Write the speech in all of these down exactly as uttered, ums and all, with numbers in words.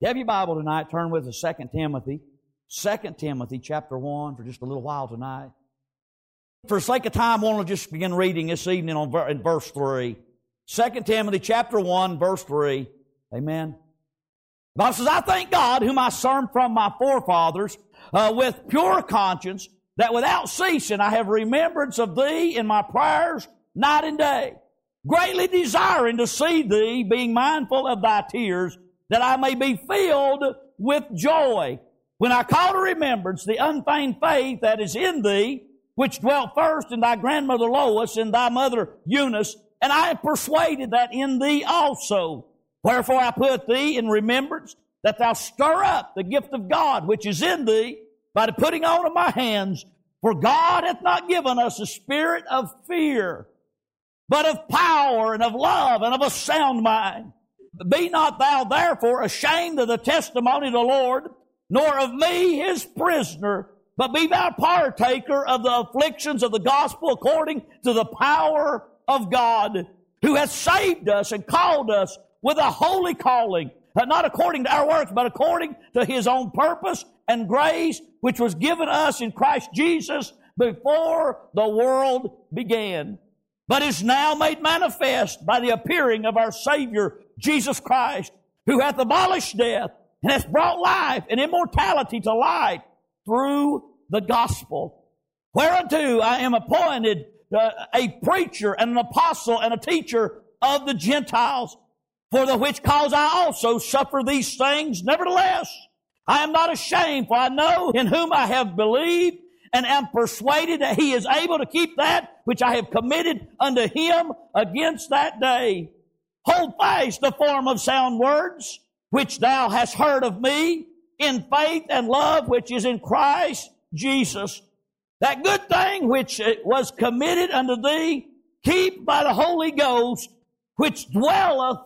you have your Bible tonight, turn with us to Second Timothy. Second Timothy chapter one for just a little while tonight. For the sake of time, I want to just begin reading this evening on in verse three. Second Timothy chapter one, verse three. Amen. The Bible says, I thank God, whom I served from my forefathers, uh, with pure conscience, that without ceasing I have remembrance of thee in my prayers night and day, greatly desiring to see thee, being mindful of thy tears, that I may be filled with joy, when I call to remembrance the unfeigned faith that is in thee, which dwelt first in thy grandmother Lois and thy mother Eunice, and I am persuaded that in thee also. Wherefore I put thee in remembrance, that thou stir up the gift of God which is in thee, by the putting on of my hands. For God hath not given us a spirit of fear, but of power and of love and of a sound mind. Be not thou therefore ashamed of the testimony of the Lord, nor of me his prisoner, but be thou partaker of the afflictions of the gospel according to the power of God, who hath saved us and called us with a holy calling, not according to our works, but according to his own purpose and grace, which was given us in Christ Jesus before the world began, but is now made manifest by the appearing of our Savior, Jesus Christ, who hath abolished death and hath brought life and immortality to light through the gospel, whereunto I am appointed uh, a preacher and an apostle and a teacher of the Gentiles, for the which cause I also suffer these things. Nevertheless, I am not ashamed, for I know in whom I have believed, and am persuaded that he is able to keep that which I have committed unto him against that day. Hold fast the form of sound words, which thou hast heard of me, in faith and love which is in Christ Jesus. That good thing which was committed unto thee, keep by the Holy Ghost, which dwelleth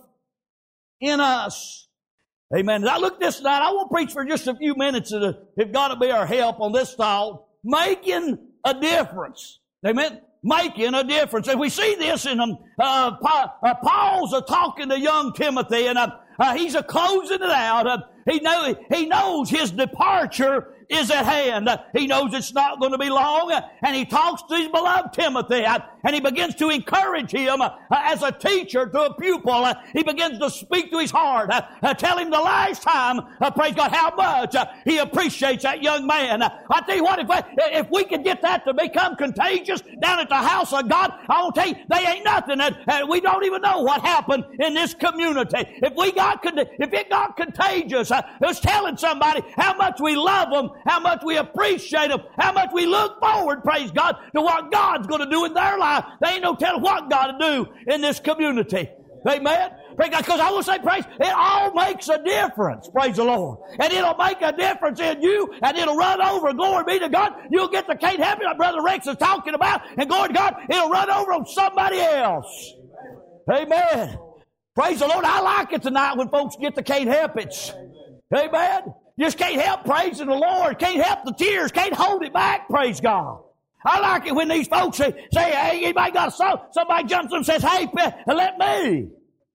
in us. Amen. As I look this night, I want to preach for just a few minutes, if God will be our help on this thought, making a difference. Amen. Making a difference. And we see this in um, uh, uh, Paul's uh, talking to young Timothy, and uh, uh, he's uh, closing it out. Uh, he, know, he knows his departure is at hand. Uh, he knows it's not going to be long, uh, and he talks to his beloved Timothy, uh, and he begins to encourage him uh, uh, as a teacher to a pupil. Uh, he begins to speak to his heart, uh, uh, tell him the last time, uh, praise God, how much uh, he appreciates that young man. Uh, I tell you what, if, if we could get that to become contagious down at the house of God, I will tell you, they ain't nothing. Uh, uh, we don't even know what happened in this community. If we got, if it got contagious, uh, it was telling somebody how much we love them, how much we appreciate them, how much we look forward, praise God, to what God's going to do in their life. They ain't no telling what God to do in this community. Amen? Praise God. Because I will say, praise, it all makes a difference, praise the Lord. And it'll make a difference in you, and it'll run over, glory be to God. You'll get the Can't Help It, like Brother Rex is talking about, and glory to God, it'll run over on somebody else. Amen. Praise the Lord. I like it tonight when folks get the Can't Help It. Amen. You just can't help praising the Lord. Can't help the tears. Can't hold it back, praise God. I like it when these folks say, say hey, anybody got a song? Somebody jumps up and says, hey, let me.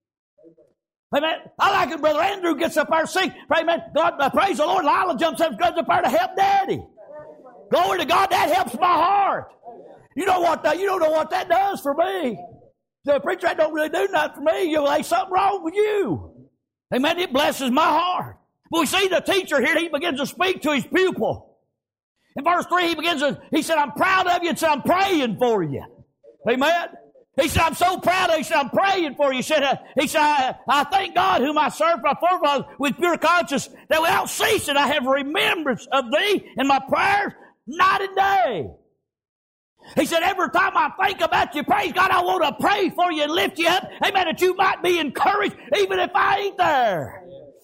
Amen. I like it, Brother Andrew gets up there and sings. Amen. God, uh, praise the Lord. Lila jumps up and goes up there to help Daddy. Glory to God. That helps my heart. You know what? That, you don't know what that does for me. The preacher, that don't really do nothing for me. You'll say something wrong with you. Amen. It blesses my heart. But we see the teacher here, he begins to speak to his pupil. In verse three, he begins to, he said, I'm proud of you, and said, I'm praying for you. Amen. He said, I'm so proud of you, he said, I'm praying for you. He said, uh, he said I, I thank God whom I serve my forefathers with pure conscience, that without ceasing I have remembrance of thee in my prayers night and day. He said, every time I think about you, praise God, I want to pray for you and lift you up. Amen, that you might be encouraged even if I ain't there.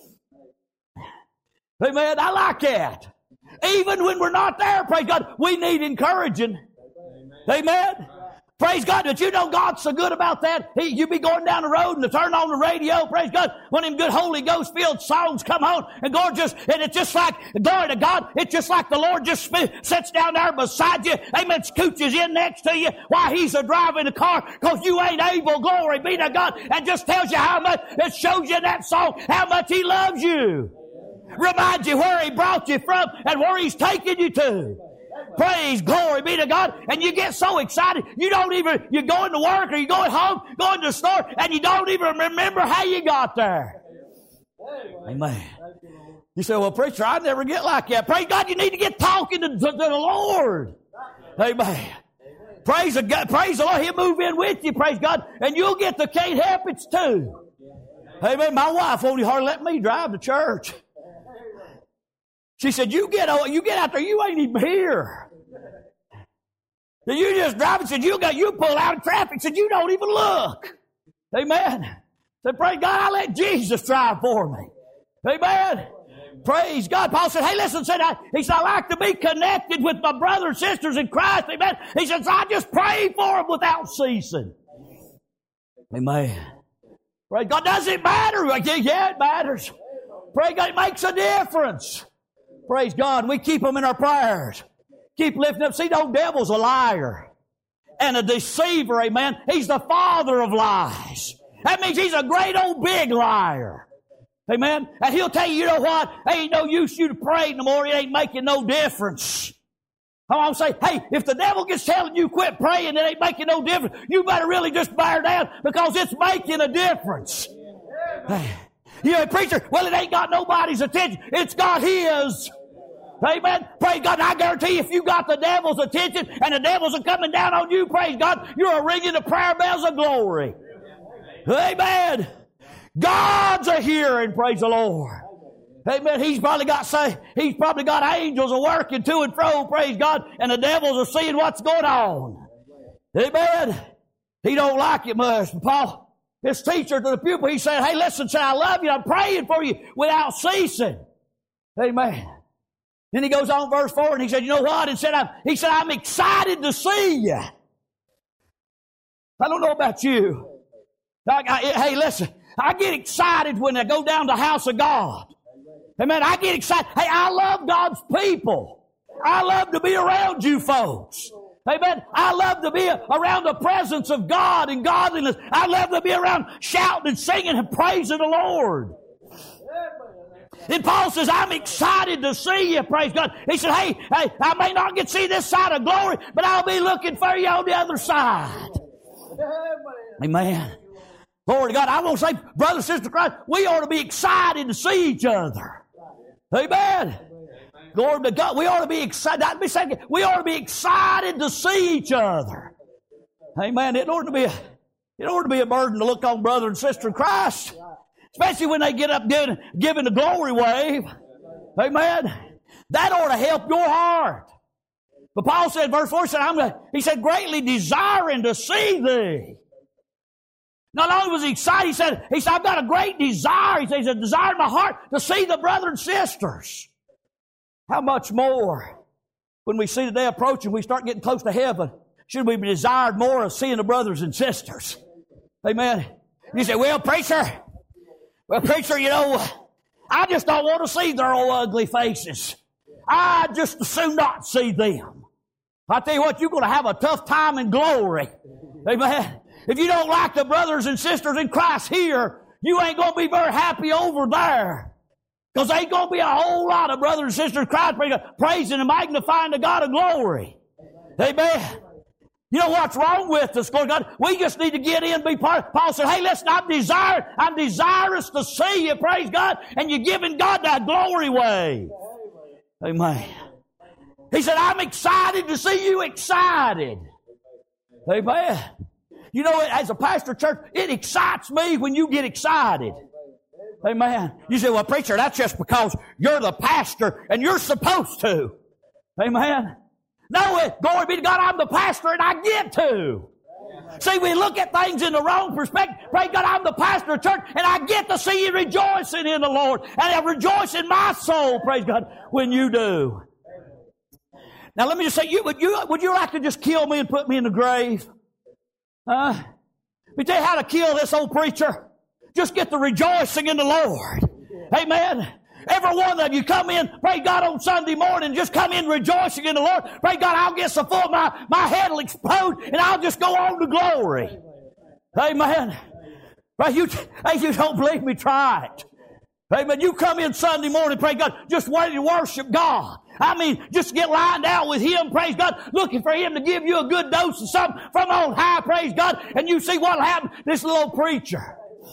Amen. I like that. Even when we're not there, praise God, we need encouraging. Amen. Amen. Praise God. Did you know God's so good about that? He, you be going down the road and to turn on the radio, praise God, when them good Holy Ghost filled songs come on, and God just, and it's just like, glory to God, it's just like the Lord just sits down there beside you, amen, scooches in next to you while He's a driving the car, because you ain't able, glory be to God, and just tells you how much, it shows you in that song how much He loves you. Remind you where He brought you from and where He's taking you to. Praise, glory be to God. And you get so excited, you don't even, you're going to work or you're going home, going to the store, and you don't even remember how you got there. Amen. You say, well, preacher, I never get like that. Praise God, you need to get talking to, to, to the Lord. Amen. Praise the God, praise the Lord. He'll move in with you, praise God, and you'll get the can't help it too. Amen. My wife won't hardly let me drive to church. She said, you get you get out there, you ain't even here. So you just drive and said, you got you pull out of traffic, said you don't even look. Amen. Said, praise God, I let Jesus drive for me. Amen. Praise God. Paul said, hey, listen, said I, he said, I like to be connected with my brothers and sisters in Christ. Amen. He said, so I just pray for them without ceasing. Amen. Praise God. Does it matter? Yeah, it matters. Praise God. It makes a difference. Praise God. We keep them in our prayers. Keep lifting up. See, the old devil's a liar and a deceiver. Amen. He's the father of lies. That means he's a great old big liar. Amen. And he'll tell you, you know what? Ain't no use you to pray no more. It ain't making no difference. I'm saying, hey, if the devil gets telling you quit praying, it ain't making no difference. You better really just bear down because it's making a difference. You know, preacher, well, it ain't got nobody's attention. It's got his. Amen. Praise God. And I guarantee you, if you got the devil's attention and the devils are coming down on you, praise God, you're ringing the prayer bells of glory. Amen. God's a hearing, praise the Lord. Amen. He's probably got say he's probably got angels are working to and fro, praise God, and the devils are seeing what's going on. Amen. He don't like it much. Paul, his teacher to the pupil, he said, hey, listen, say, I love you. I'm praying for you without ceasing. Amen. Then he goes on verse four and he said, you know what? And said, I'm, he said, I'm excited to see you. I don't know about you. I, I, hey, listen, I get excited when I go down to the house of God. Amen. I get excited. Hey, I love God's people. I love to be around you folks. Amen. I love to be around the presence of God and godliness. I love to be around shouting and singing and praising the Lord. And Paul says, I'm excited to see you, praise God. He said, hey, hey, I may not get to see this side of glory, but I'll be looking for you on the other side. Amen. Glory to God. I want to say, brother, sister Christ, we ought to be excited to see each other. Amen. Glory to God. We ought to be excited. Let me say it. We ought to be excited to see each other. Amen. It ought to be a, it ought to be a burden to look on brother and sister in Christ. Especially when they get up giving, giving the glory wave. Amen. That ought to help your heart. But Paul said, verse four, he said, I'm gonna, he said, greatly desiring to see thee. Not only was he excited, he said, he said, I've got a great desire. He said, a desire in my heart to see the brothers and sisters. How much more when we see the day approaching, we start getting close to heaven, should we be desired more of seeing the brothers and sisters? Amen. You say, well, preacher, well, preacher, you know, I just don't want to see their old ugly faces. I just as soon not see them. I tell you what, you're going to have a tough time in glory. Amen. If you don't like the brothers and sisters in Christ here, you ain't going to be very happy over there. Because there ain't going to be a whole lot of brothers and sisters in Christ praising and magnifying the God of glory. Amen. You know what's wrong with us, God? We just need to get in, be part. Paul said, hey, listen, I'm desired, I'm desirous to see you, praise God, and you're giving God that glory way. Amen. He said, I'm excited to see you excited. Amen. You know, as a pastor church, it excites me when you get excited. Amen. You say, well, preacher, that's just because you're the pastor and you're supposed to. Amen. No, it, glory be to God, I'm the pastor and I get to. See, we look at things in the wrong perspective. Praise God, I'm the pastor of church and I get to see you rejoicing in the Lord. And I rejoice in my soul, praise God, when you do. Now, let me just say, you, would, you, would you like to just kill me and put me in the grave? Uh, let me tell you how to kill this old preacher. Just get the rejoicing in the Lord. Amen. Every one of you come in, pray God, on Sunday morning, just come in rejoicing in the Lord. Pray God, I'll get so full, my, my head will explode, and I'll just go on to glory. Amen. Right, you, hey, you don't believe me, try it. Amen. You come in Sunday morning, praise God, just ready to worship God. I mean, just get lined out with Him, praise God, looking for Him to give you a good dose of something from on high, praise God, and you see what'll happen to this little preacher.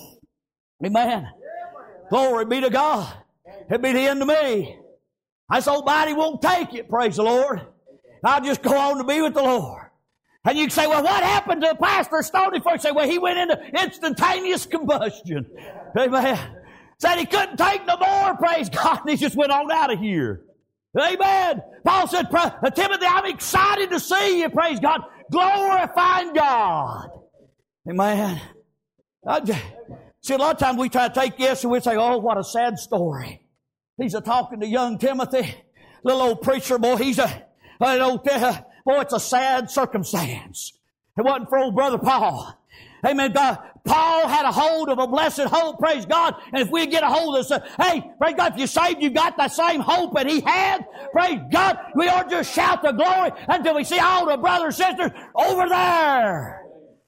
Amen. Glory be to God. It'll be the end of me. This old body won't take it, praise the Lord. I'll just go on to be with the Lord. And you can say, well, what happened to Pastor Stoney? You say, well, he went into instantaneous combustion. Amen. Said he couldn't take no more, praise God, and he just went on out of here. Amen. Paul said, Timothy, I'm excited to see you, praise God, glorifying God. Amen. Just, see, a lot of times we try to take this and we say, oh, what a sad story. He's a talking to young Timothy, little old preacher boy. He's a, an old, uh, boy, it's a sad circumstance. It wasn't for old brother Paul. Amen. God, Paul had a hold of a blessed hope, praise God. And if we get a hold of this, uh, hey, praise God, if you're saved, you've got that same hope that he had. Praise God. We ought to just shout the glory until we see all the brothers and sisters over there.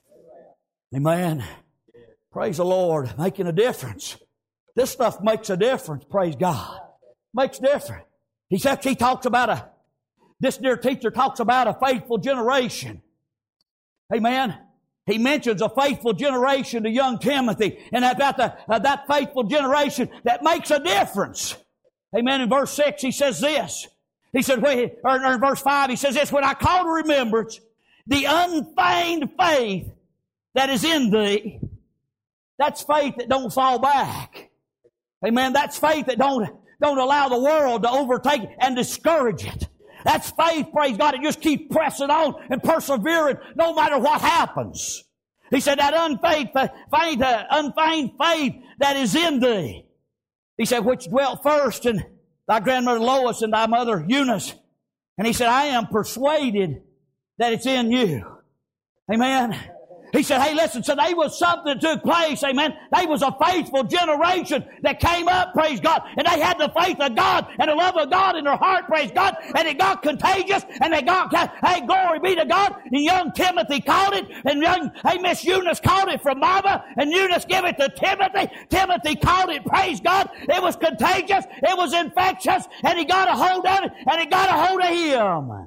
Amen. Praise the Lord. Making a difference. This stuff makes a difference, praise God. Makes a difference. He says, he talks about a, this dear teacher talks about a faithful generation. Amen. He mentions a faithful generation to young Timothy, and about the, uh, that faithful generation that makes a difference. Amen. In verse six, he says this. He said, or in verse five, he says this, when I call to remembrance the unfeigned faith that is in thee, that's faith that don't fall back. Amen. That's faith that don't, don't allow the world to overtake and discourage it. That's faith, praise God, and just keep pressing on and persevering no matter what happens. He said that unfeigned faith, uh, unfeigned faith that is in thee. He said, which dwelt first in thy grandmother Lois and thy mother Eunice. And he said, I am persuaded that it's in you. Amen. He said, hey, listen, so there was something that took place, amen. They was a faithful generation that came up, praise God, and they had the faith of God and the love of God in their heart, praise God, and it got contagious, and they got, hey, glory be to God, and young Timothy caught it, and young, hey, Miss Eunice caught it from Mama, and Eunice gave it to Timothy. Timothy caught it, praise God. It was contagious, it was infectious, and he got a hold of it, and it got a hold of him.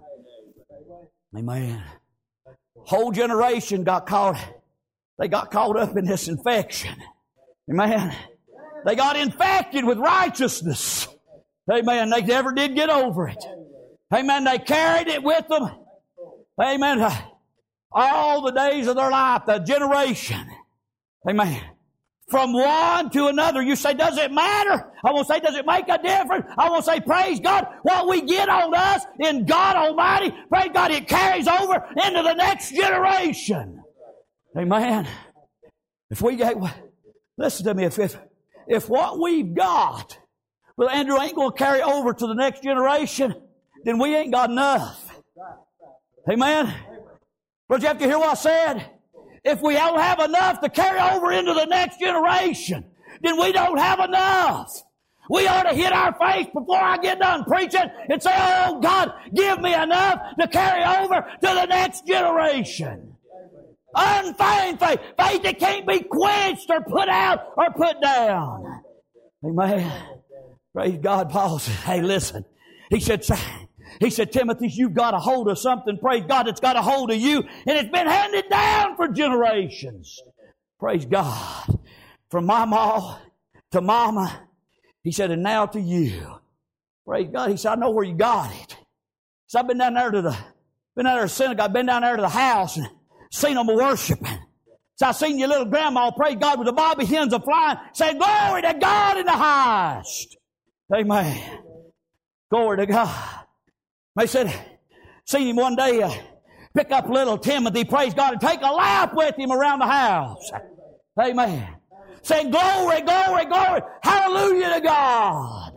Amen. Whole generation got caught. They got caught up in this infection. Amen. They got infected with righteousness. Amen. They never did get over it. Amen. They carried it with them. Amen. All the days of their life, the generation. Amen. From one to another. You say, does it matter? I won't say, does it make a difference? I won't say, praise God, what we get on us in God Almighty, praise God, it carries over into the next generation. Amen. If we get, listen to me, if, if, if what we've got, well, Andrew, ain't going to carry over to the next generation, then we ain't got enough. Amen. But you have to hear what I said. If we don't have enough to carry over into the next generation, then we don't have enough. We ought to hit our face before I get done preaching and say, oh God, give me enough to carry over to the next generation. Unfeigned faith. Faith that can't be quenched or put out or put down. Amen. Praise God. Paul said, hey, listen. He said, He said, Timothy, you've got a hold of something, praise God, that's got a hold of you, and it's been handed down for generations. Praise God. From mama to mama, he said, and now to you. Praise God. He said, I know where you got it. So I've been down there to the, been down there to the synagogue, been down there to the house and seen them worshiping. So I seen your little grandma, praise God, with the bobby hens a flying, saying, glory to God in the highest. Amen. Glory to God. They said, seen him one day uh, pick up little Timothy, praise God, and take a lap with him around the house. Amen. Saying, glory, glory, glory, hallelujah to God.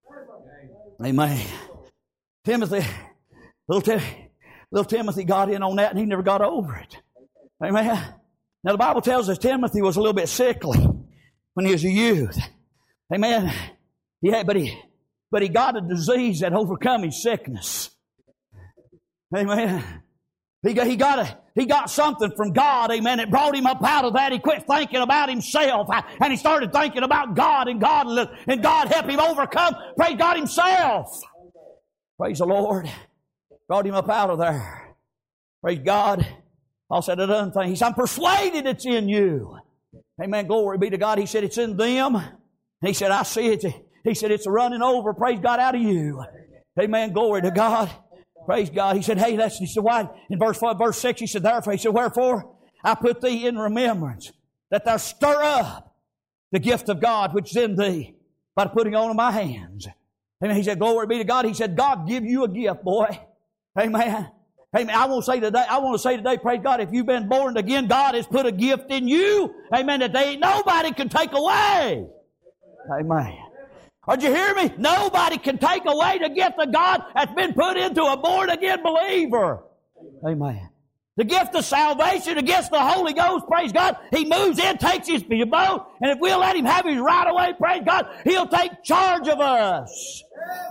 Amen. Timothy, little, Tim, little Timothy got in on that and he never got over it. Amen. Now the Bible tells us Timothy was a little bit sickly when he was a youth. Amen. Yeah, but he... But he got a disease that overcome his sickness. Amen. He got, he got a, he got something from God, amen. It brought him up out of that. He quit thinking about himself, and he started thinking about God, and God, and God helped him overcome, praise God, himself. Praise the Lord. Brought him up out of there. Praise God. Paul said another thing. He said, I'm persuaded it's in you. Amen. Glory be to God. He said, it's in them. He said, I see it. He said, it's running over, praise God, out of you. Amen. Glory to God. Praise God. He said, hey, that's, he said, why? In verse four, verse six, he said, therefore, he said, wherefore I put thee in remembrance that thou stir up the gift of God which is in thee by the putting on of my hands. Amen. He said, glory be to God. He said, God give you a gift, boy. Amen. Amen. I want to say today, I want to say today, praise God, if you've been born again, God has put a gift in you. Amen. That they, nobody can take away. Amen. Did you hear me? Nobody can take away the gift of God that's been put into a born-again believer. Amen. The gift of salvation, the gift of the Holy Ghost, praise God. He moves in, takes his boat, and if we'll let him have his right away, praise God, he'll take charge of us.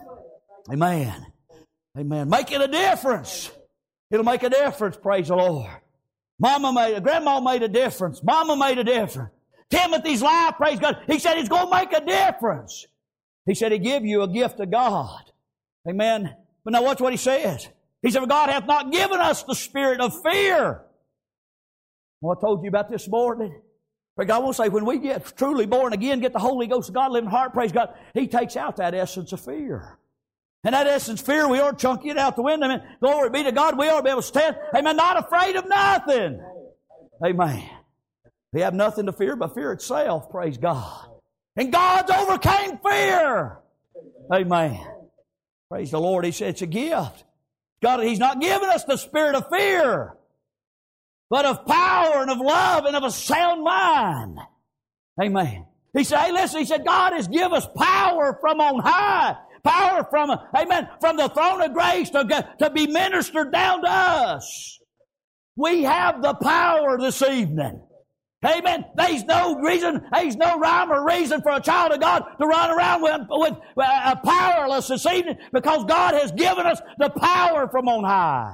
Amen. Amen. Making a difference. It'll make a difference, praise the Lord. Mama made a, Grandma made a difference. Mama made a difference. Timothy's life, praise God, he said he's going to make a difference. He said he give you a gift of God. Amen. But now watch what he says. He said, God hath not given us the spirit of fear. Well, I told you about this morning. But God will say, when we get truly born again, get the Holy Ghost of God living in our heart, praise God, He takes out that essence of fear. And that essence of fear, we ought to chunk it out the window. Amen. Glory be to God. We ought to be able to stand. Amen. Not afraid of nothing. Amen. We have nothing to fear but fear itself. Praise God. And God's overcame fear. Amen. Praise the Lord. He said it's a gift. God, He's not given us the spirit of fear, but of power and of love and of a sound mind. Amen. He said, hey, listen, He said, God has given us power from on high. Power from, amen, from the throne of grace to, to be ministered down to us. We have the power this evening. Amen. There's no reason, there's no rhyme or reason for a child of God to run around with, with uh, powerless this evening, because God has given us the power from on high.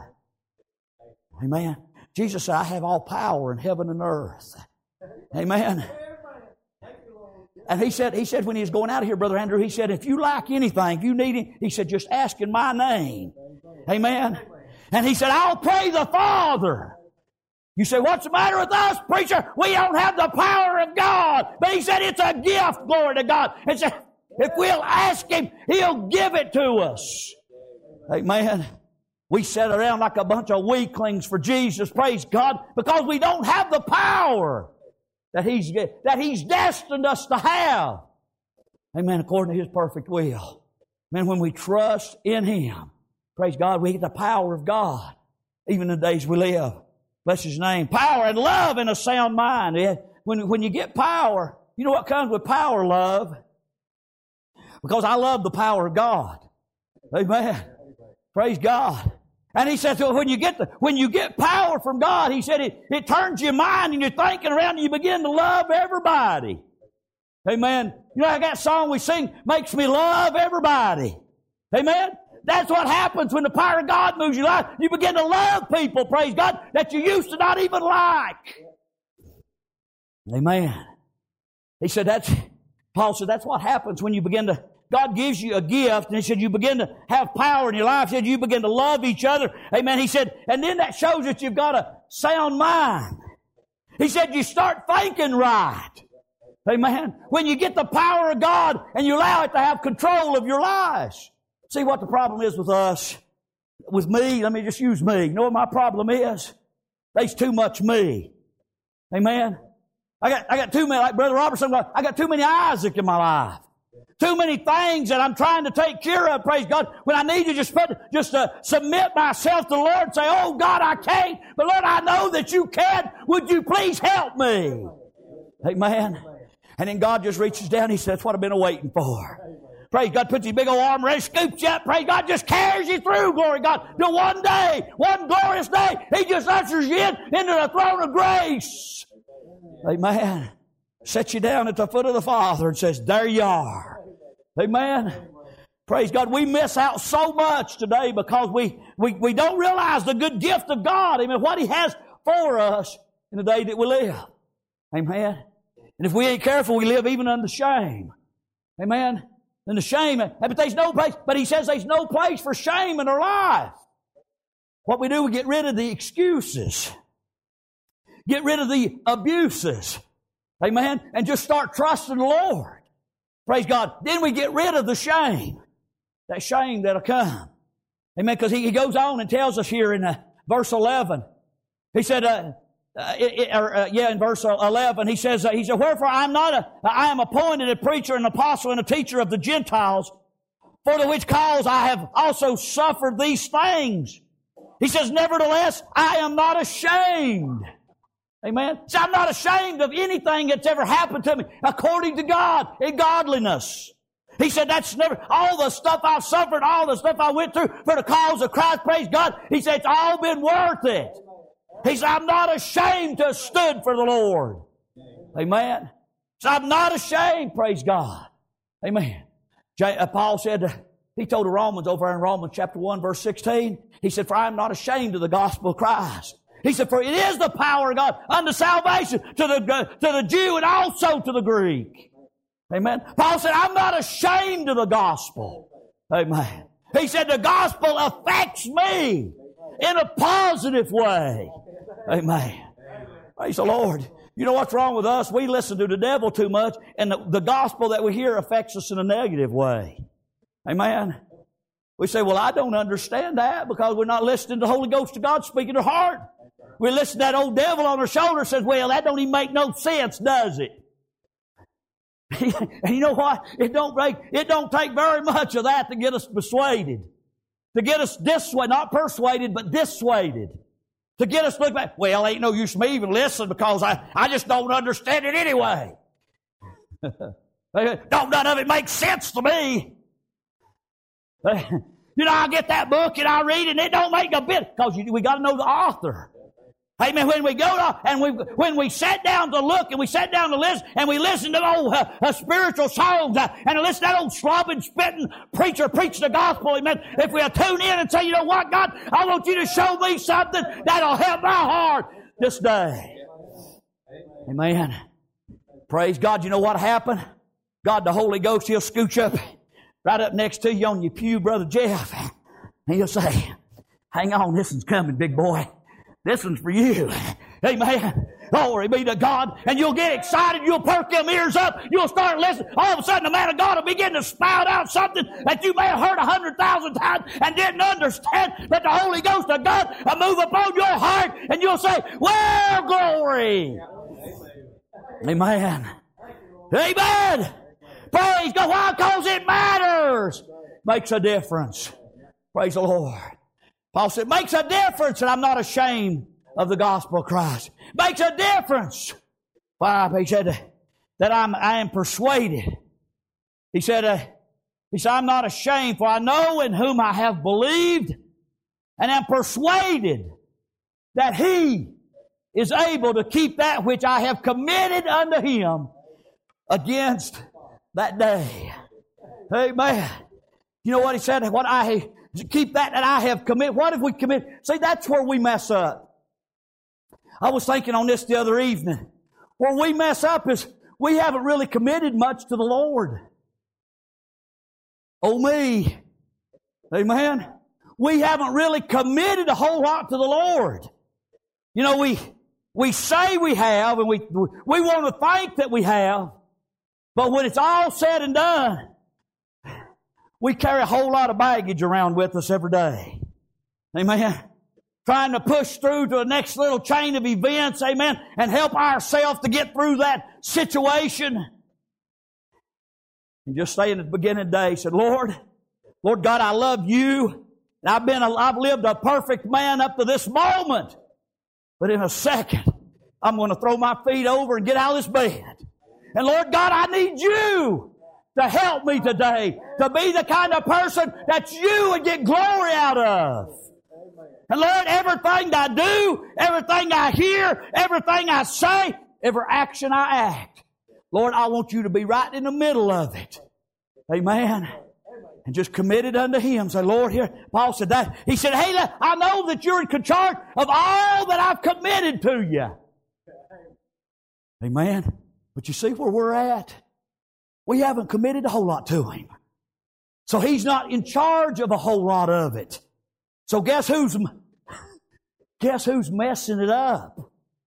Amen. Jesus said, I have all power in heaven and earth. Amen. And he said, he said when he was going out of here, Brother Andrew, he said, if you lack anything, if you need it, he said, just ask in my name. Amen. And he said, I'll pray the Father. You say, what's the matter with us, preacher? We don't have the power of God. But he said it's a gift, glory to God. And said, if we'll ask Him, He'll give it to us. Amen. We sit around like a bunch of weaklings for Jesus, praise God, because we don't have the power that He's, that He's destined us to have. Amen. According to His perfect will. Amen. When we trust in Him, praise God, we get the power of God, even in the days we live. Bless His name. Power and love and a sound mind. When, when you get power, you know what comes with power? Love. Because I love the power of God. Amen. Praise God. And he says, well, when you get the, when you get power from God, he said it, it turns your mind and you're thinking around and you begin to love everybody. Amen. You know, that song we sing makes me love everybody. Amen. That's what happens when the power of God moves your life. You begin to love people, praise God, that you used to not even like. Amen. He said that's, Paul said that's what happens when you begin to, God gives you a gift, and he said you begin to have power in your life. He said you begin to love each other. Amen. He said, and then that shows that you've got a sound mind. He said you start thinking right. Amen. When you get the power of God and you allow it to have control of your lives. See what the problem is with us? With me, let me just use me. You know what my problem is? There's too much me. Amen. I got, I got too many, like Brother Robertson, I got too many Isaac in my life. Too many things that I'm trying to take care of, praise God, when I need to just put, just uh, submit myself to the Lord and say, oh God, I can't, but Lord, I know that you can. Would you please help me? Amen. And then God just reaches down, He says, that's what I've been waiting for. Praise God, puts His big old arm around, scoops you up, praise God, just carries you through, glory to God, till one day, one glorious day, He just ushers you in into the throne of grace. Amen. Sets you down at the foot of the Father and says, there you are. Amen. Praise God. We miss out so much today because we, we, we don't realize the good gift of God. Amen. What He has for us in the day that we live. Amen. And if we ain't careful, we live even under shame. Amen. And the shame, but there's no place, but He says there's no place for shame in our life. What we do, we get rid of the excuses. Get rid of the abuses. Amen. And just start trusting the Lord. Praise God. Then we get rid of the shame. That shame that'll come. Amen. Because he, he goes on and tells us here in uh, verse eleven. He said, uh, uh, it, or, uh, yeah, in verse eleven, he says, uh, he said, wherefore I am not a, I am appointed a preacher, an apostle, and a teacher of the Gentiles, for the which cause I have also suffered these things. He says, nevertheless, I am not ashamed. Amen. So I'm not ashamed of anything that's ever happened to me according to God in godliness. He said that's never, all the stuff I've suffered, all the stuff I went through for the cause of Christ, praise God. He said it's all been worth it. He said I'm not ashamed to have stood for the Lord. Amen. So I'm not ashamed, praise God. Amen. J, uh, Paul said, uh, he told the Romans over in Romans chapter one verse sixteen, he said, for I am not ashamed of the gospel of Christ. He said, for it is the power of God unto salvation to the, to the Jew and also to the Greek. Amen. Paul said, I'm not ashamed of the gospel. Amen. He said, the gospel affects me in a positive way. Amen. Praise the Lord. You know what's wrong with us? We listen to the devil too much, and the, the gospel that we hear affects us in a negative way. Amen. We say, well, I don't understand that because we're not listening to the Holy Ghost of God speaking to our heart. We listen to that old devil on our shoulder and says, well, that don't even make no sense, does it? And you know what? It don't make, it don't take very much of that to get us persuaded. To get us dissuaded, not persuaded, but dissuaded. To get us to look back, well, ain't no use for me even listening because I, I just don't understand it anyway. Don't none of it make sense to me. You know, I get that book and I read it and it don't make a bit because we got to know the author. Amen. When we go to, and we, when we sat down to look and we sat down to listen and we listen to old uh, uh, spiritual songs uh, and listen to that old slobbing, spitting preacher preach the gospel, amen. If we tune in and say, you know what, God, I want you to show me something that'll help my heart this day. Amen. Praise God. You know what happened? God, the Holy Ghost, He'll scooch up right up next to you on your pew, Brother Jeff. And He'll say, hang on, this one's coming, big boy. This one's for you. Amen. Glory be to God. And you'll get excited. You'll perk them ears up. You'll start listening. All of a sudden, the man of God will begin to spout out something that you may have heard a hundred thousand times and didn't understand. But the Holy Ghost of God will move upon your heart and you'll say, well, glory. Amen. Amen. Praise God. Why? Because it matters. Makes a difference. Praise the Lord. Paul said, makes a difference, and I'm not ashamed of the gospel of Christ. Makes a difference. Why? He said that I'm, I am persuaded. He said, uh, he said, I'm not ashamed, for I know in whom I have believed, and am persuaded that He is able to keep that which I have committed unto Him against that day. Amen. You know what he said? What I keep that that I have committed. What have we committed? See, that's where we mess up. I was thinking on this the other evening. Where we mess up is we haven't really committed much to the Lord. Oh me. Amen. We haven't really committed a whole lot to the Lord. You know, we we say we have, and we we want to think that we have, but when it's all said and done, we carry a whole lot of baggage around with us every day. Amen. Trying to push through to the next little chain of events, amen, and help ourselves to get through that situation. And just saying at the beginning of the day, said, Lord, Lord God, I love you. And I've been, a, I've lived a perfect man up to this moment. But in a second, I'm going to throw my feet over and get out of this bed. And Lord God, I need you to help me today to be the kind of person that you would get glory out of. And Lord, everything I do, everything I hear, everything I say, every action I act, Lord, I want you to be right in the middle of it. Amen. and just committed unto Him. Say, Lord, here, Paul said that. He said, hey, I know that you're in charge of all that I've committed to you. Amen. But you see where we're at? We haven't committed a whole lot to Him. So He's not in charge of a whole lot of it. So guess who's, guess who's messing it up?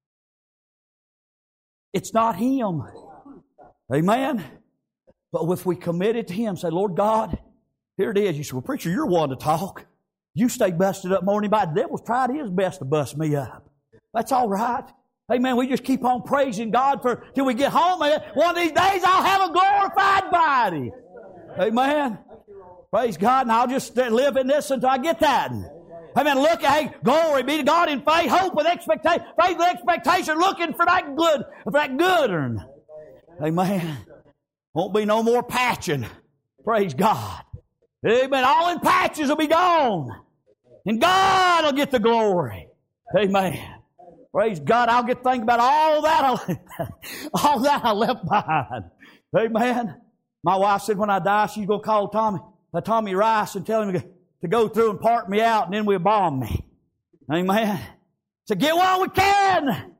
It's not Him. Amen. But if we commit it to Him, say, Lord God, here it is. You say, well, preacher, you're one to talk. You stay busted up more than anybody. The devil's tried his best to bust me up. That's all right. Amen. We just keep on praising God for till we get home. One of these days I'll have a glorified body. Amen. Praise God. And I'll just live in this until I get that. Amen. Look, hey, glory be to God in faith, hope with expectation, faith with expectation, looking for that good, for that good one. Amen. Won't be no more patching. Praise God. Amen. All in patches will be gone. And God will get the glory. Amen. Praise God. I'll get thinking about all that I, all that I left behind. Amen. My wife said when I die, she's going to call Tommy, uh, Tommy Rice and tell him to, to go through and park me out and then we'll bomb me. Amen. So get while we can.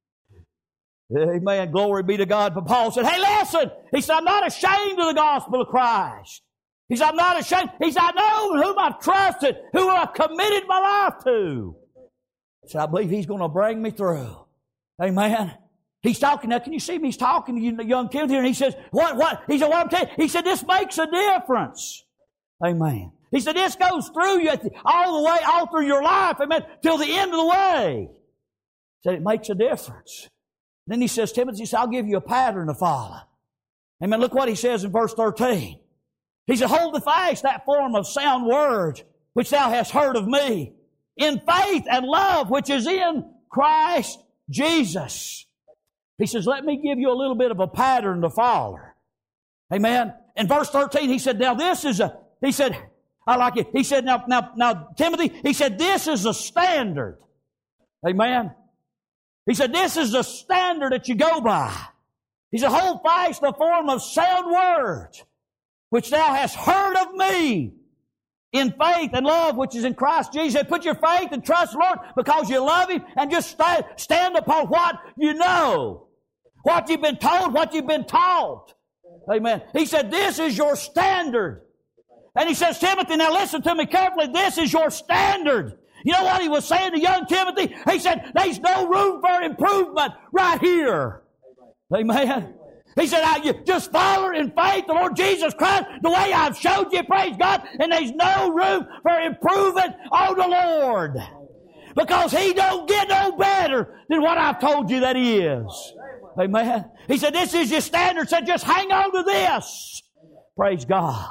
Amen. Glory be to God. But Paul said, hey, listen. He said, I'm not ashamed of the gospel of Christ. He said, I'm not ashamed. He said, I know whom I've trusted, who I've committed my life to. He said, I believe He's going to bring me through. Amen. He's talking now. Can you see me? He's talking to you, young Timothy, and he says, what, what? He said, what I'm telling you. He said, this makes a difference. Amen. He said, this goes through you all the way, all through your life. Amen. Till the end of the way. He said, it makes a difference. Then he says, Timothy, he said, I'll give you a pattern to follow. Amen. Look what he says in verse thirteen. He said, hold fast that form of sound words which thou hast heard of me, in faith and love which is in Christ Jesus. He says, let me give you a little bit of a pattern to follow. Amen. In verse thirteen, he said, now this is a, he said, I like it. He said, now, now, now, Timothy, he said, this is a standard. Amen. He said, this is the standard that you go by. He said, hold fast the form of sound words, which thou hast heard of me, in faith and love, which is in Christ Jesus. He said, put your faith and trust the Lord because you love Him and just stand, stand upon what you know, what you've been told, what you've been taught. Amen. He said, this is your standard. And he says, Timothy, now listen to me carefully. This is your standard. You know what he was saying to young Timothy? He said, there's no room for improvement right here. Amen. He said, I, you just follow in faith the Lord Jesus Christ the way I've showed you, praise God, and there's no room for improvement on the Lord. Because He don't get no better than what I've told you that He is. Amen. He said, this is your standard. He said, just hang on to this. Praise God.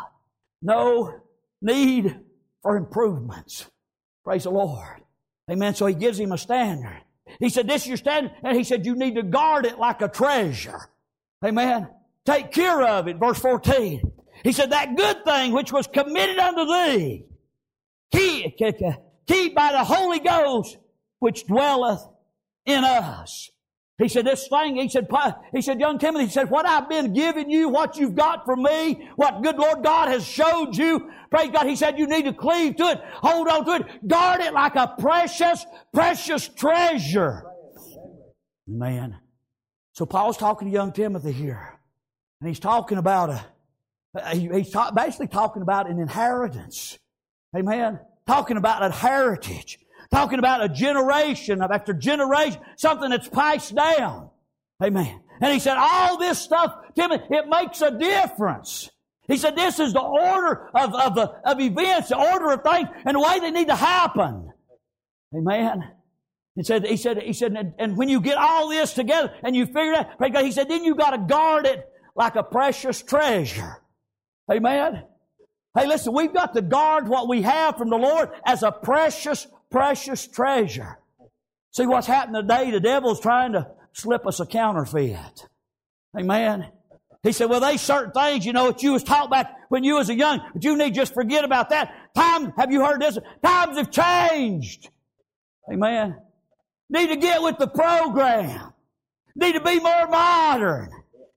No need for improvements. Praise the Lord. Amen. So He gives him a standard. He said, this is your standard. And He said, you need to guard it like a treasure. Amen. Take care of it. Verse fourteen. He said, that good thing which was committed unto thee, keep, keep by the Holy Ghost which dwelleth in us. He said, this thing, he said, he said, young Timothy, he said, what I've been giving you, what you've got from me, what good Lord God has showed you, praise God, He said, you need to cleave to it, hold on to it, guard it like a precious, precious treasure. Amen. So Paul's talking to young Timothy here, and he's talking about a, he's ta- basically talking about an inheritance. Amen. Talking about a heritage. Talking about a generation of after generation, something that's passed down. Amen. And he said, all this stuff, Timothy, it makes a difference. He said, this is the order of, of, of events, the order of things, and the way they need to happen. Amen. He said, he said, he said, and, and when you get all this together and you figure it out, he said, then you got to guard it like a precious treasure. Amen. Hey, listen, we've got to guard what we have from the Lord as a precious, precious treasure. See what's happening today? The devil's trying to slip us a counterfeit. Amen. He said, well, there's certain things, you know, that you was taught back when you was a young, but you need to just forget about that. Time, have you heard this? Times have changed. Amen. Need to get with the program. Need to be more modern.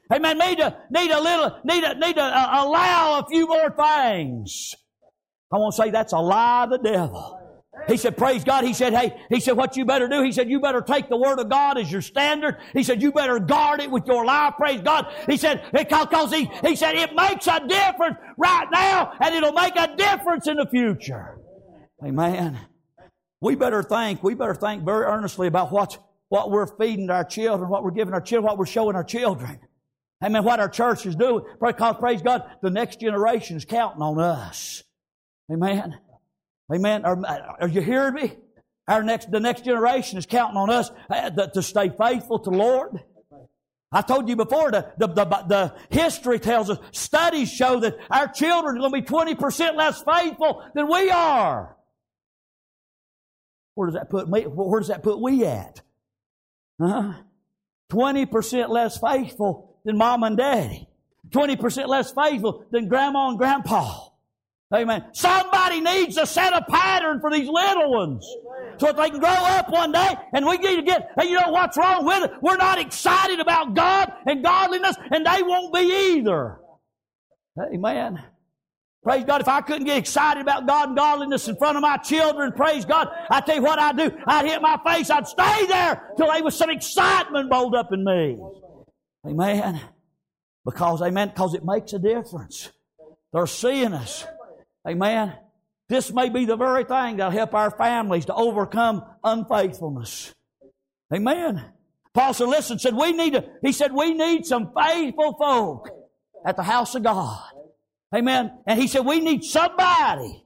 Amen. Need to, need a little, need to, need to uh, allow a few more things. I want to say that's a lie of the devil. He said, praise God. He said, hey, he said, what you better do? He said, you better take the Word of God as your standard. He said, you better guard it with your life. Praise God. He said, because he, he said, it makes a difference right now and it'll make a difference in the future. Amen. We better think, we better think very earnestly about what, what we're feeding our children, what we're giving our children, what we're showing our children. Amen. What our church is doing. Because, praise God, the next generation is counting on us. Amen. Amen. Are, are you hearing me? Our next, the next generation is counting on us uh, to stay faithful to the Lord. I told you before, the, the, the, the history tells us, studies show that our children are going to be twenty percent less faithful than we are. Where does that put me? Where does that put we at? Huh? twenty percent less faithful than mom and daddy. twenty percent less faithful than grandma and grandpa. Amen. Somebody needs to set a pattern for these little ones so that they can grow up one day. And we need to get, hey, you know what's wrong with it? We're not excited about God and godliness, and they won't be either. Amen. Praise God. If I couldn't get excited about God and godliness in front of my children, praise God, I tell you what I'd do. I'd hit my face. I'd stay there till there was some excitement boiled up in me. Amen. Because, amen, because it makes a difference. They're seeing us. Amen. This may be the very thing that'll help our families to overcome unfaithfulness. Amen. Paul said, listen, said we need to, he said, we need some faithful folk at the house of God. Amen. And he said, we need somebody,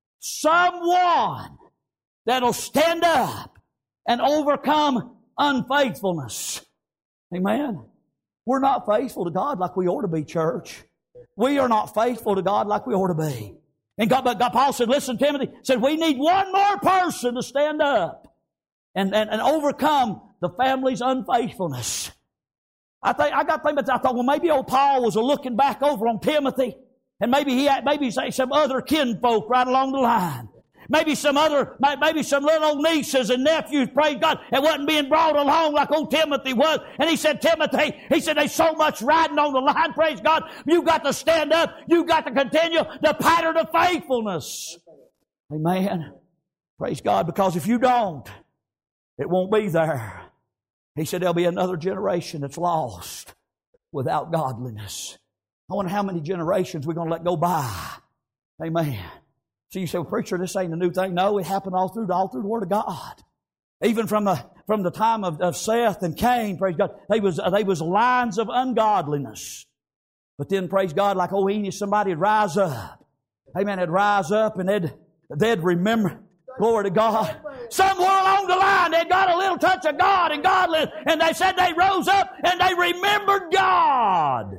someone that'll stand up and overcome unfaithfulness. Amen. We're not faithful to God like we ought to be, church. We are not faithful to God like we ought to be. And God, but God, Paul said, listen, Timothy, said we need one more person to stand up and, and, and overcome the family's unfaithfulness. I think, I got to think about that. I thought, well, maybe old Paul was looking back over on Timothy, and maybe he had, maybe some other kinfolk right along the line. Maybe some other, maybe some little old nieces and nephews, praise God, that wasn't being brought along like old Timothy was. And he said, Timothy, he said, there's so much riding on the line, praise God. You got to stand up. You got to continue the pattern of faithfulness. Amen. Praise God, because if you don't, it won't be there. He said, there'll be another generation that's lost without godliness. I wonder how many generations we're going to let go by. Amen. So you say, well, preacher, this ain't a new thing. No, it happened all through, all through the Word of God. Even from the, from the time of, of Seth and Cain, praise God, they was, they was lines of ungodliness. But then, praise God, like old Enoch, somebody would rise up. Amen, they'd rise up and they'd, they'd remember, glory to God. Somewhere along the line, they got a little touch of God and godliness, and they said they rose up and they remembered God.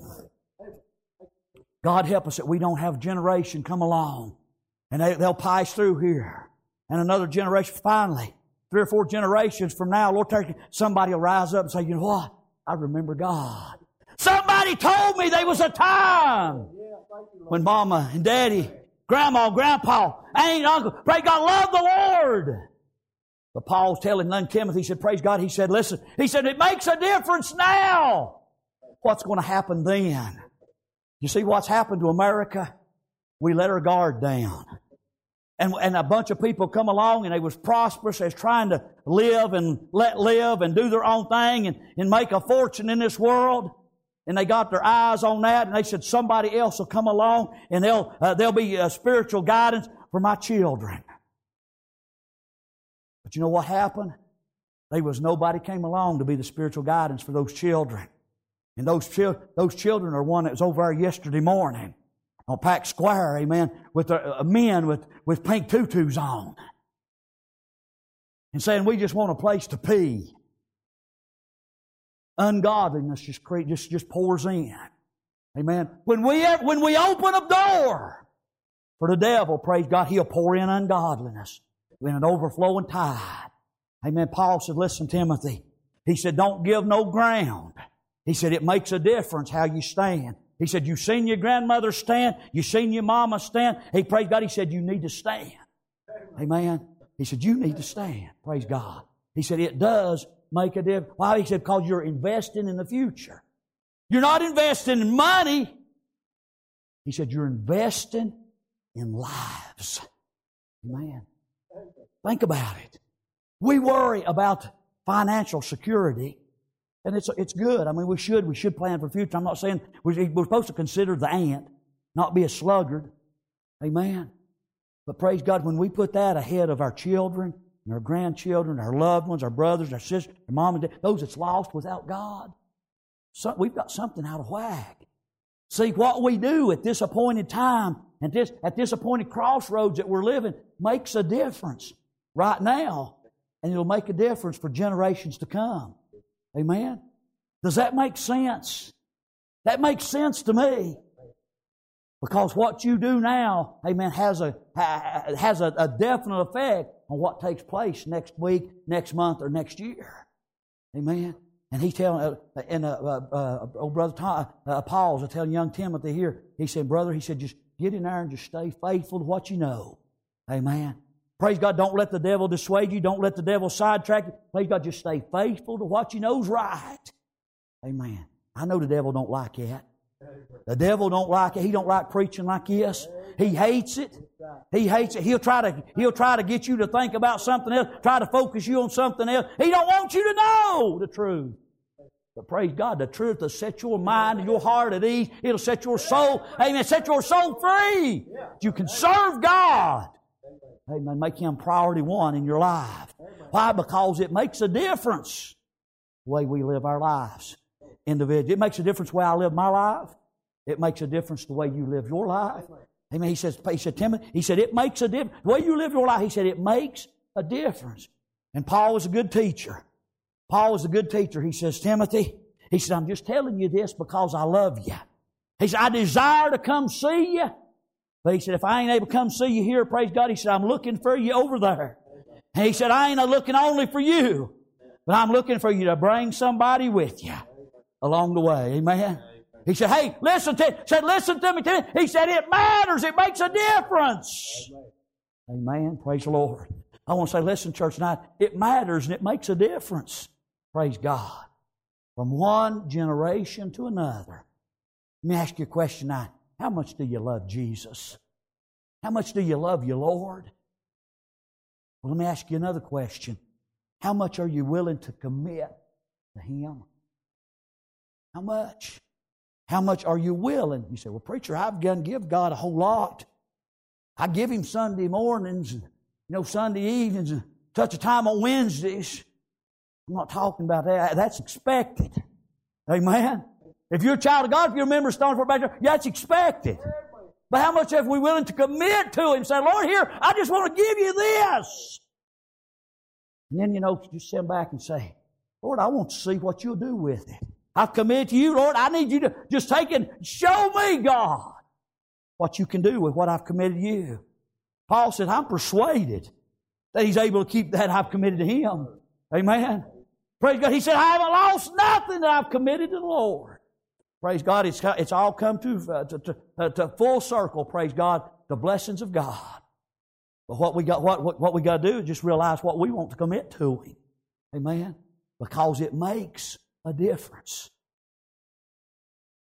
God help us that we don't have a generation come along. And they, they'll pass through here. And another generation, finally, three or four generations from now, Lord, somebody will rise up and say, you know what? I remember God. Somebody told me there was a time when Mama and Daddy, Grandma, Grandpa, Aunt, Uncle, praise God, love the Lord. But Paul's telling young Timothy, he said, praise God, he said, listen, he said, it makes a difference now. What's going to happen then? You see what's happened to America? We let our guard down. And, and a bunch of people come along and they was prosperous. They was trying to live and let live and do their own thing and, and make a fortune in this world. And they got their eyes on that and they said somebody else will come along and they'll, uh, there'll be uh, spiritual guidance for my children. But you know what happened? There was nobody came along to be the spiritual guidance for those children. And those, chil- those children are one that was over there yesterday morning on Pack Square, amen, with the, uh, men with, with pink tutus on. And saying, we just want a place to pee. Ungodliness just, create, just, just pours in. Amen. When we, when we open a door for the devil, praise God, he'll pour in ungodliness in an overflowing tide. Amen. Paul said, listen, Timothy, he said, don't give no ground. He said, it makes a difference how you stand. He said, you've seen your grandmother stand. You've seen your mama stand. He praised God. He said, you need to stand. Amen. He said, you need to stand. Praise God. He said, it does make a difference. Why? He said, because you're investing in the future. You're not investing in money. He said, you're investing in lives. Amen. Think about it. We worry about financial security, and it's it's good. I mean, we should we should plan for the future. I'm not saying we're, we're supposed to consider the ant, not be a sluggard. Amen. But praise God, when we put that ahead of our children and our grandchildren, our loved ones, our brothers, our sisters, our mom and dad, those that's lost without God, so we've got something out of whack. See, what we do at this appointed time and this, at this appointed crossroads that we're living makes a difference right now, and it'll make a difference for generations to come. Amen? Does that make sense? That makes sense to me. Because what you do now, amen, has a has a, a definite effect on what takes place next week, next month, or next year. Amen? And he's telling, uh, and uh, uh, uh, old brother Tom, uh, Paul's uh, telling young Timothy here, he said, brother, he said, just get in there and just stay faithful to what you know. Amen. Praise God, don't let the devil dissuade you. Don't let the devil sidetrack you. Praise God, just stay faithful to what you know is right. Amen. I know the devil don't like that. The devil don't like it. He don't like preaching like this. He hates it. He hates it. He'll try to, he'll try to get you to think about something else, try to focus you on something else. He don't want you to know the truth. But praise God, the truth will set your mind and your heart at ease. It'll set your soul, amen, set your soul free. You can serve God. Amen. Make Him priority one in your life. Why? Because it makes a difference the way we live our lives. Individual. It makes a difference the way I live my life. It makes a difference the way you live your life. Amen. He says, he said, Timothy, he said, it makes a difference. The way you live your life, he said, it makes a difference. And Paul was a good teacher. Paul was a good teacher. He says, Timothy, he said, I'm just telling you this because I love you. He said, I desire to come see you. But he said, if I ain't able to come see you here, praise God, he said, I'm looking for you over there. And he said, I ain't looking only for you, but I'm looking for you to bring somebody with you along the way. Amen. He said, hey, listen to, said, listen to me. He said, it matters. It makes a difference. Amen. Amen. Praise the Lord. I want to say, listen, church, tonight, it matters and it makes a difference. Praise God. From one generation to another. Let me ask you a question tonight. How much do you love Jesus? How much do you love your Lord? Well, let me ask you another question. How much are you willing to commit to Him? How much? How much are you willing? You say, well, preacher, I've got to give God a whole lot. I give Him Sunday mornings, and, you know, Sunday evenings, and such a time on Wednesdays. I'm not talking about that. That's expected. Amen? If you're a child of God, if you're a member of Stonesboro Baptist, that's expected. But how much are we willing to commit to Him? Say, Lord, here, I just want to give you this. And then, you know, you sit back and say, Lord, I want to see what you'll do with it. I've committed to you, Lord. I need you to just take it and show me, God, what you can do with what I've committed to you. Paul said, I'm persuaded that he's able to keep that I've committed to Him. Amen. Praise God. He said, I haven't lost nothing that I've committed to the Lord. Praise God. It's, it's all come to, uh, to, to, uh, to full circle, praise God, the blessings of God. But what we got, what, what, what we got to do is just realize what we want to commit to Him. Amen. Because it makes a difference.